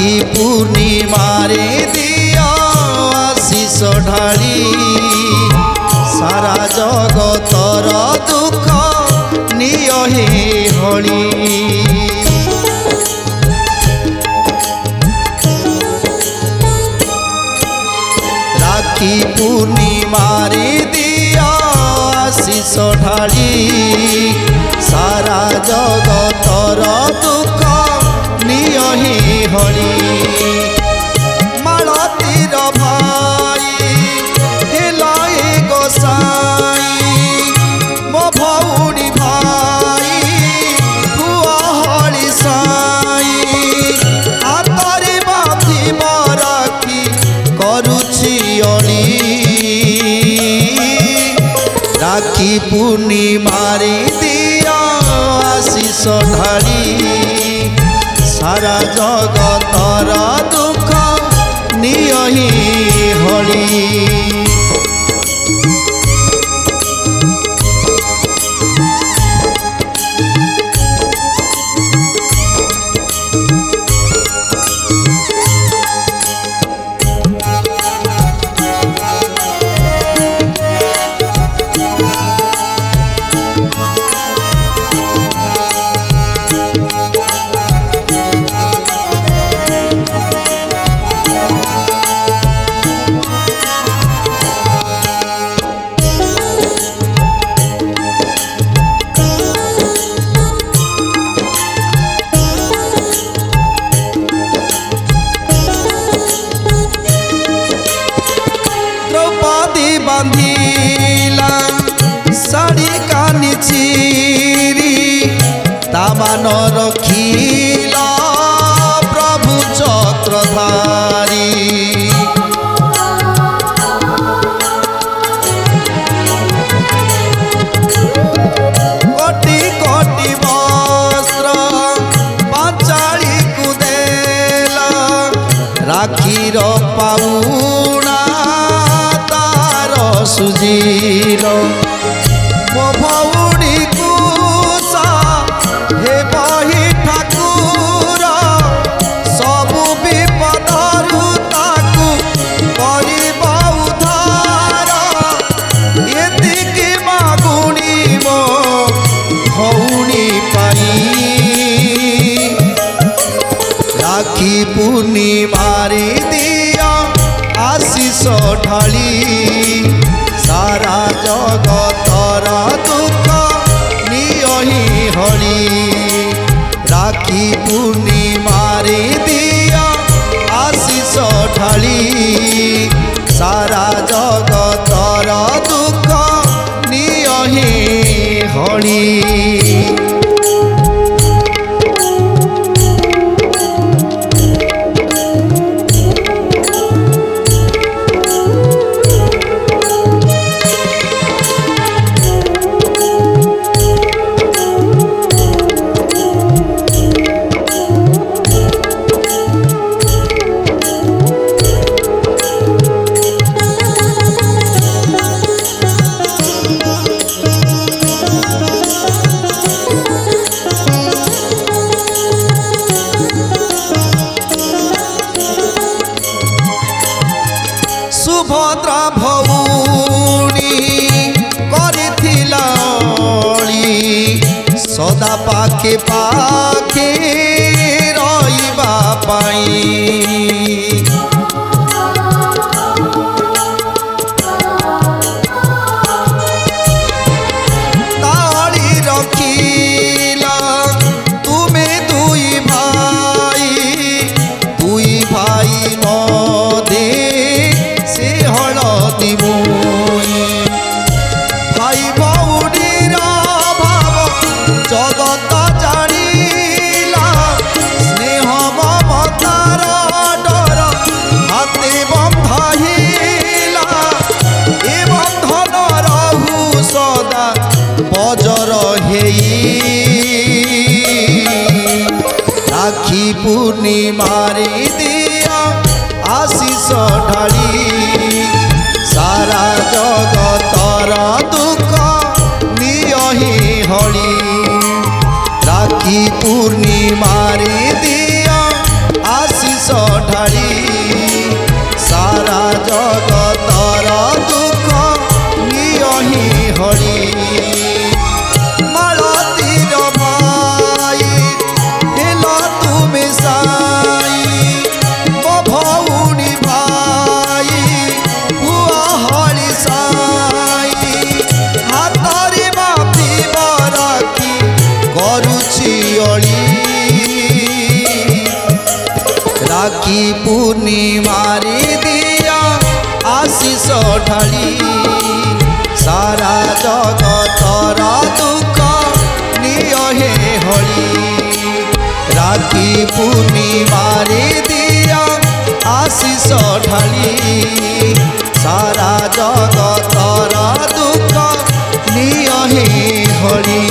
राखी पूर्णिमारे दिया आशीष ढाली सारा जगतर दुख निय हे हली राखी पूर्णिमारे दिया आशीष ढाली सारा जगतर दुख निय हे हली मालतीर भाई हेलाए गोसाई मो भौणी भाई पुआ हली साई हातरे बांधी राखी करुछि अली राखी पूर्णिमारे दिया आशीष ढाली सारा जगतर दुख निय हे हली बांधिला साड़ी कानी चिरी तामान रखिला प्रभु चक्रधारी कोटि कोटि वस्त्र पांचाली कुदेला राखीर पाउना सुजील मो भौणी कुसा हे बही ठाकुर सबु विपदरु ताकु करिब उद्धार एतिकी मागुणी मो भौणी पाई राखी पूर्णिमारे दिया आशीष ढाली सारा जगतर दुख निय हे हली राखी पूर्णिमारे दिया आशीष ढाली सारा जगतर दुख निय हे हली सुभद्रा भौणी करिथिला सदा पाखे पाखे रहिबा पाई ताली रखिला तुमे दुई भाई मदे से हलदी मुई भाई भौणीर भाव जगत जानिला स्नेह ममतार डर हाथे बंधाइला ए बंधन रहु सदा बजर हेई राखी पूर्णिमारे दिया आशीष ढाली सारा जगतर दुख निय हे हली राखी पूर्णिमारे दिया आशीष ढाली सारा जगतर दुख निय हे हली राखी पूर्णिमारे दिया आशीष ढाली सारा जगतर दुख निय हे हली।